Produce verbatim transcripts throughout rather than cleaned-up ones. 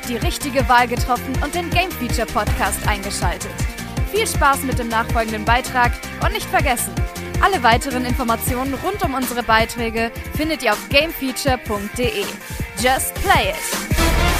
die richtige Wahl getroffen und den Game Feature Podcast eingeschaltet. Viel Spaß mit dem nachfolgenden Beitrag und nicht vergessen, alle weiteren Informationen rund um unsere Beiträge findet ihr auf gamefeature punkt de. Just play it!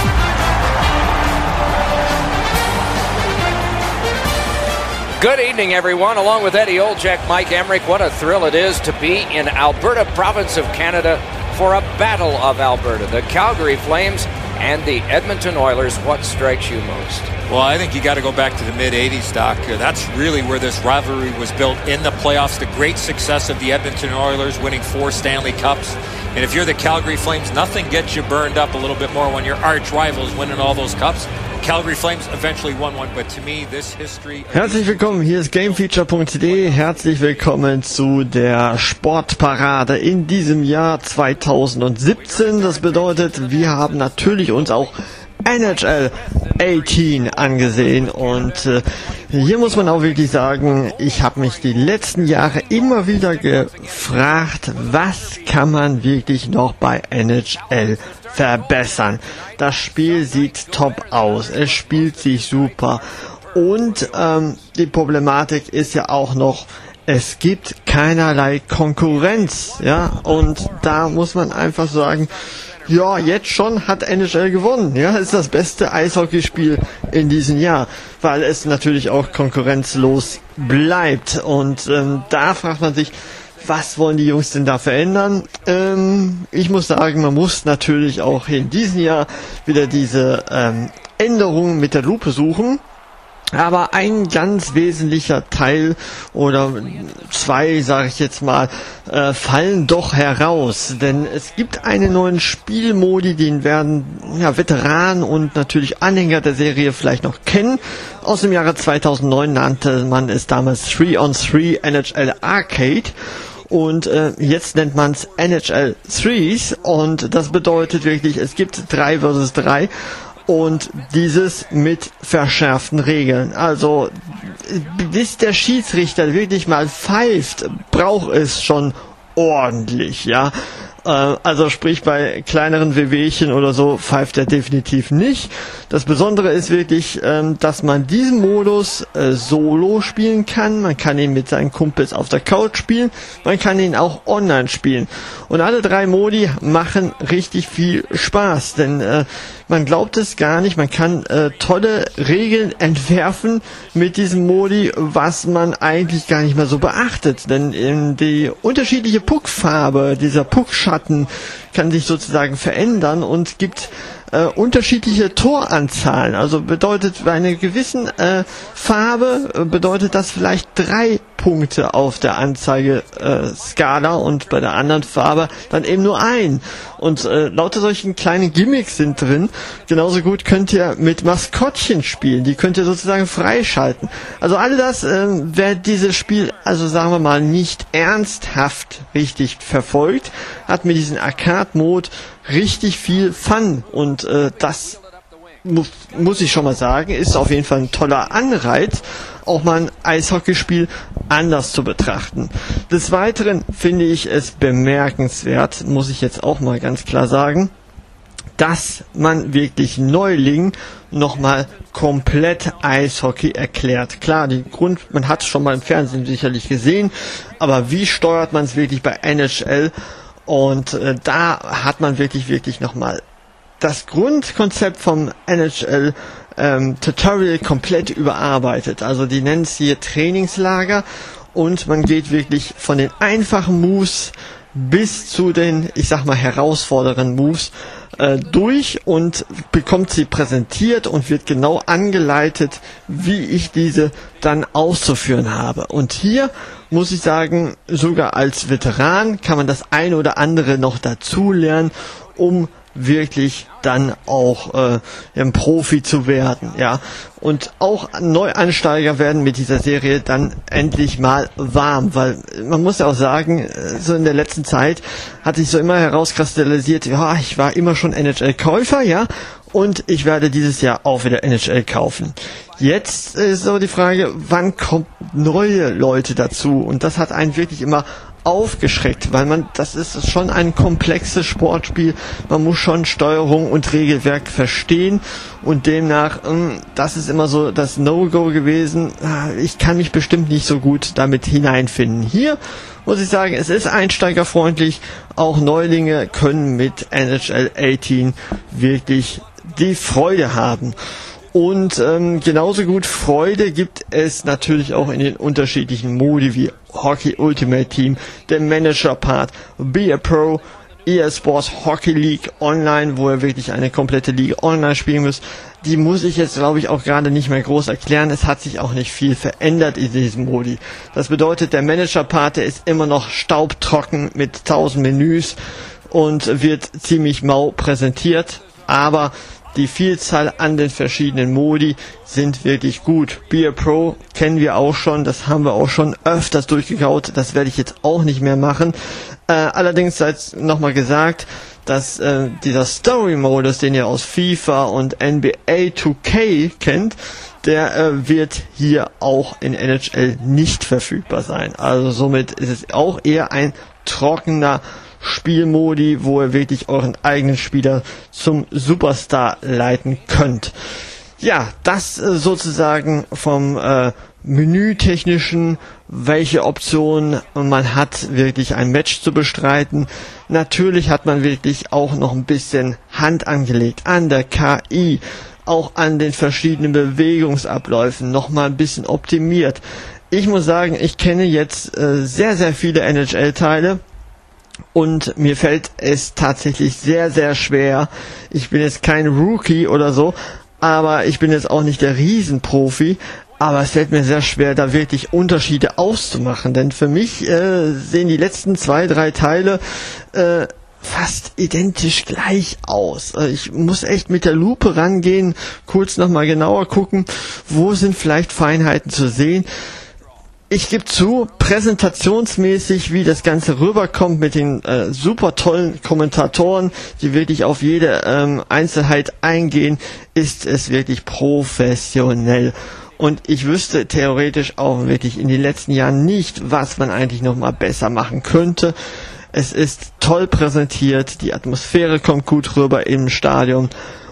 Good evening, everyone. Along with Eddie Olczyk, Mike Emmerich, what a thrill it is to be in Alberta, province of Canada, for a Battle of Alberta. The Calgary Flames and the Edmonton Oilers. What strikes you most? Well, I think you got to go back to the mid eighties, Doc. That's really where this rivalry was built in the playoffs. The great success of the Edmonton Oilers winning four Stanley Cups. And if you're the Calgary Flames, nothing gets you burned up a little bit more when your arch rivals winning all those cups. Calgary Flames eventually won one, but to me, this history... Herzlich willkommen, hier ist gamefeature punkt de. Herzlich willkommen zu der Sportparade in diesem Jahr zwanzig siebzehn. Das bedeutet, wir haben natürlich uns auch N H L achtzehn angesehen und äh, hier muss man auch wirklich sagen, ich habe mich die letzten Jahre immer wieder gefragt, was kann man wirklich noch bei N H L verbessern. Das Spiel sieht top aus, es spielt sich super und ähm, die Problematik ist ja auch noch, es gibt keinerlei Konkurrenz, ja, und da muss man einfach sagen, ja, jetzt schon hat N H L gewonnen. Ja, ist das beste Eishockeyspiel in diesem Jahr, weil es natürlich auch konkurrenzlos bleibt. Und ähm, da fragt man sich, was wollen die Jungs denn da verändern? Ähm, ich muss sagen, man muss natürlich auch in diesem Jahr wieder diese ähm, Änderungen mit der Lupe suchen. Aber ein ganz wesentlicher Teil oder zwei, sage ich jetzt mal, äh, fallen doch heraus. Denn es gibt einen neuen Spielmodi, den werden ja, Veteranen und natürlich Anhänger der Serie vielleicht noch kennen. Aus dem Jahre zweitausendneun nannte man es damals three on three N H L Arcade. Und äh, jetzt nennt man es N H L Threes. Und das bedeutet wirklich, es gibt drei versus drei. Und dieses mit verschärften Regeln. Also bis der Schiedsrichter wirklich mal pfeift, braucht es schon ordentlich, ja. Also sprich bei kleineren Wehwehchen oder so pfeift er definitiv nicht. Das Besondere ist wirklich, dass man diesen Modus solo spielen kann. Man kann ihn mit seinen Kumpels auf der Couch spielen. Man kann ihn auch online spielen. Und alle drei Modi machen richtig viel Spaß. Denn äh, man glaubt es gar nicht. Man kann äh, tolle Regeln entwerfen mit diesem Modi, was man eigentlich gar nicht mehr so beachtet. Denn ähm, die unterschiedliche Puckfarbe, dieser Puckschatten kann sich sozusagen verändern und gibt äh, unterschiedliche Toranzahlen. Also bedeutet bei einer gewissen äh, Farbe äh, bedeutet das vielleicht drei Punkte auf der Anzeigeskala äh, und bei der anderen Farbe dann eben nur ein. Und äh, lauter solchen kleinen Gimmicks sind drin. Genauso gut könnt ihr mit Maskottchen spielen. Die könnt ihr sozusagen freischalten. Also all das, äh, wer dieses Spiel, also sagen wir mal, nicht ernsthaft richtig verfolgt, hat mit diesem Arcade-Mode richtig viel Fun. Und äh, das muss, muss ich schon mal sagen, ist auf jeden Fall ein toller Anreiz, auch mal ein Eishockeyspiel anders zu betrachten. Des Weiteren finde ich es bemerkenswert, muss ich jetzt auch mal ganz klar sagen, dass man wirklich Neulingen nochmal komplett Eishockey erklärt. Klar, die Grund, man hat es schon mal im Fernsehen sicherlich gesehen, aber wie steuert man es wirklich bei N H L? Und äh, da hat man wirklich, wirklich nochmal das Grundkonzept vom N H L ähm, Tutorial komplett überarbeitet. Also die nennen es hier Trainingslager und man geht wirklich von den einfachen Moves bis zu den, ich sag mal, herausfordernden Moves äh, durch und bekommt sie präsentiert und wird genau angeleitet, wie ich diese dann auszuführen habe. Und hier muss ich sagen, sogar als Veteran kann man das eine oder andere noch dazu lernen, um wirklich dann auch äh, ein Profi zu werden, ja. Und auch Neuansteiger werden mit dieser Serie dann endlich mal warm, weil man muss ja auch sagen, so in der letzten Zeit hat sich so immer herauskristallisiert, ja, ich war immer schon N H L-Käufer, ja, und ich werde dieses Jahr auch wieder N H L kaufen. Jetzt ist so die Frage, wann kommen neue Leute dazu? Und das hat einen wirklich immer aufgeschreckt, weil man, das ist schon ein komplexes Sportspiel, man muss schon Steuerung und Regelwerk verstehen und demnach, das ist immer so das No-Go gewesen, ich kann mich bestimmt nicht so gut damit hineinfinden. Hier muss ich sagen, es ist einsteigerfreundlich, auch Neulinge können mit N H L achtzehn wirklich die Freude haben. Und ähm, genauso gut Freude gibt es natürlich auch in den unterschiedlichen Modi wie Hockey Ultimate Team, der Manager-Part, Be a Pro, E A Sports Hockey League Online, wo ihr wirklich eine komplette Liga online spielen müsst. Die muss ich jetzt, glaube ich, auch gerade nicht mehr groß erklären. Es hat sich auch nicht viel verändert in diesem Modi. Das bedeutet, der Manager-Part, der ist immer noch staubtrocken mit tausend Menüs und wird ziemlich mau präsentiert, aber die Vielzahl an den verschiedenen Modi sind wirklich gut. Be a Pro kennen wir auch schon, das haben wir auch schon öfters durchgekaut, das werde ich jetzt auch nicht mehr machen. Äh, allerdings sei nochmal gesagt, dass äh, dieser Story-Modus, den ihr aus FIFA und N B A zwei K kennt, der äh, wird hier auch in N H L nicht verfügbar sein. Also somit ist es auch eher ein trockener Spielmodi, wo ihr wirklich euren eigenen Spieler zum Superstar leiten könnt. Ja, das äh, sozusagen vom äh, menütechnischen, welche Optionen man hat, wirklich ein Match zu bestreiten. Natürlich hat man wirklich auch noch ein bisschen Hand angelegt an der K I, auch an den verschiedenen Bewegungsabläufen nochmal ein bisschen optimiert. Ich muss sagen, ich kenne jetzt äh, sehr, sehr viele N H L-Teile. Und mir fällt es tatsächlich sehr, sehr schwer. Ich bin jetzt kein Rookie oder so, aber ich bin jetzt auch nicht der Riesenprofi. Aber es fällt mir sehr schwer, da wirklich Unterschiede auszumachen. Denn für mich äh, sehen die letzten zwei, drei Teile äh, fast identisch gleich aus. Also ich muss echt mit der Lupe rangehen, kurz nochmal genauer gucken, wo sind vielleicht Feinheiten zu sehen. Ich gebe zu, präsentationsmäßig, wie das Ganze rüberkommt mit den äh, super tollen Kommentatoren, die wirklich auf jede ähm, Einzelheit eingehen, ist es wirklich professionell. Und ich wüsste theoretisch auch wirklich in den letzten Jahren nicht, was man eigentlich nochmal besser machen könnte. Es ist toll präsentiert, die Atmosphäre kommt gut rüber im Stadion.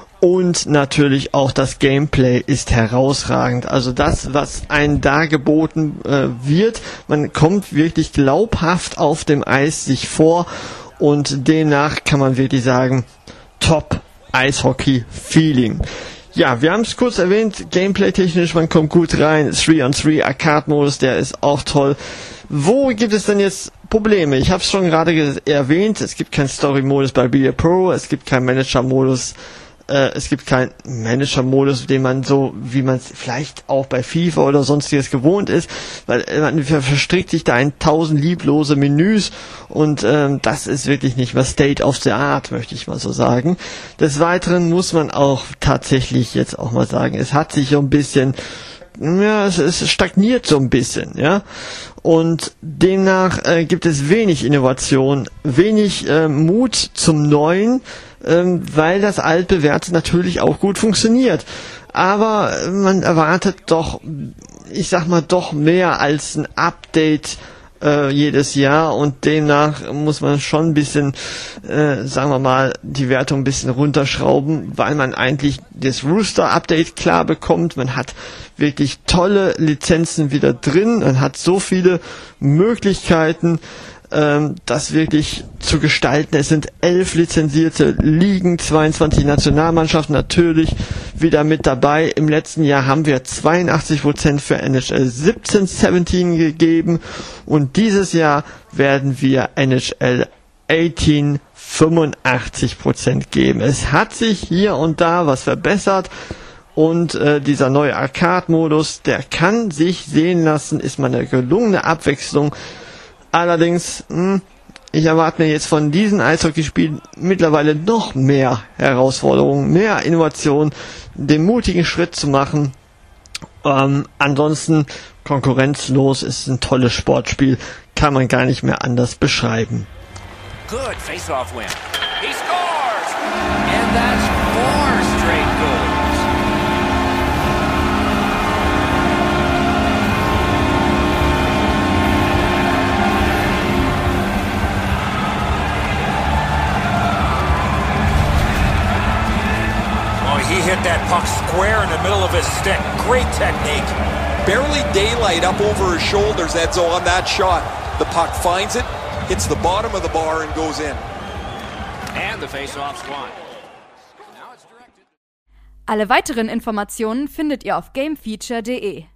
Und natürlich auch das Gameplay ist herausragend. Also das, was einem dargeboten äh, wird, man kommt wirklich glaubhaft auf dem Eis sich vor und demnach kann man wirklich sagen, top Eishockey-Feeling. Ja, wir haben es kurz erwähnt, Gameplay-technisch, man kommt gut rein, drei on drei Arcade-Modus, der ist auch toll. Wo gibt es denn jetzt Probleme? Ich habe es schon gerade erwähnt, es gibt keinen Story-Modus bei Be a Pro, es gibt keinen Manager-Modus. Es gibt keinen Manager-Modus, den man so, wie man es vielleicht auch bei FIFA oder sonstiges gewohnt ist, weil man verstrickt sich da in tausend lieblose Menüs und ähm, das ist wirklich nicht was State of the Art, möchte ich mal so sagen. Des Weiteren muss man auch tatsächlich jetzt auch mal sagen, es hat sich so ein bisschen, ja, es, es stagniert so ein bisschen, ja. Und demnach äh, gibt es wenig Innovation, wenig äh, Mut zum Neuen, ähm, weil das Altbewährte natürlich auch gut funktioniert. Aber man erwartet doch, ich sag mal, doch mehr als ein Update äh, jedes Jahr und demnach muss man schon ein bisschen, äh, sagen wir mal, die Wertung ein bisschen runterschrauben, weil man eigentlich das Rooster-Update klar bekommt. Man hat wirklich tolle Lizenzen wieder drin, man hat so viele Möglichkeiten, ähm, das wirklich zu gestalten. Es sind elf lizenzierte Ligen, zweiundzwanzig Nationalmannschaften natürlich wieder mit dabei. Im letzten Jahr haben wir zweiundachtzig Prozent für N H L siebzehn siebzehn gegeben und dieses Jahr werden wir N H L achtzehn fünfundachtzig Prozent geben. Es hat sich hier und da was verbessert. Und äh, dieser neue Arcade-Modus, der kann sich sehen lassen, ist mal eine gelungene Abwechslung. Allerdings, mh, ich erwarte mir jetzt von diesen Eishockeyspielen mittlerweile noch mehr Herausforderungen, mehr Innovation, den mutigen Schritt zu machen. Ähm, ansonsten konkurrenzlos, ist ein tolles Sportspiel, kann man gar nicht mehr anders beschreiben. Good face-off win. He scores! And that's four straight goals. hit that puck square in the middle of his stick. Great technique. Barely daylight up over his shoulders, Edzo, on that shot. The puck finds it, hits the bottom of the bar and goes in. And the face-off's won. Alle weiteren Informationen findet ihr auf gamefeature punkt de.